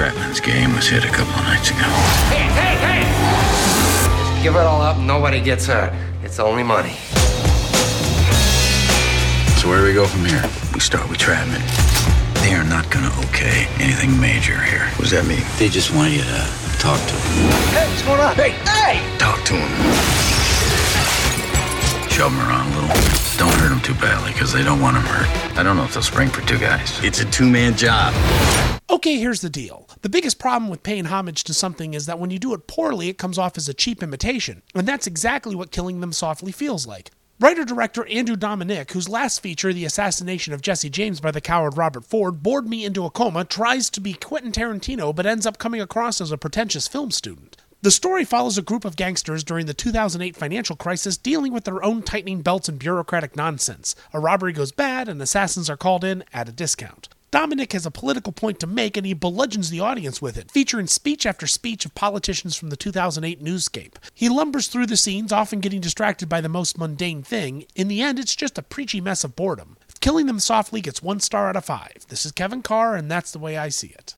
Trapman's game was hit a couple of nights ago. Hey! Just give it all up and nobody gets hurt. It's only money. So where do we go from here? We start with Trapman. They are not gonna okay anything major here. What does that mean? They just want you to talk to him. Hey, what's going on? Hey! Talk to him. Shove him around a little. Don't hurt him too badly, because they don't want him hurt. I don't know if they'll spring for two guys. It's a two-man job. Okay, here's the deal. The biggest problem with paying homage to something is that when you do it poorly, it comes off as a cheap imitation. And that's exactly what Killing Them Softly feels like. Writer-director Andrew Dominik, whose last feature, The Assassination of Jesse James by the coward Robert Ford, bored me into a coma, tries to be Quentin Tarantino but ends up coming across as a pretentious film student. The story follows a group of gangsters during the 2008 financial crisis dealing with their own tightening belts and bureaucratic nonsense. A robbery goes bad and assassins are called in at a discount. Dominik has a political point to make and he bludgeons the audience with it, featuring speech after speech of politicians from the 2008 newscape. He lumbers through the scenes, often getting distracted by the most mundane thing. In the end, it's just a preachy mess of boredom. Killing Them Softly gets 1 star out of 5. This is Kevin Carr, and that's the way I see it.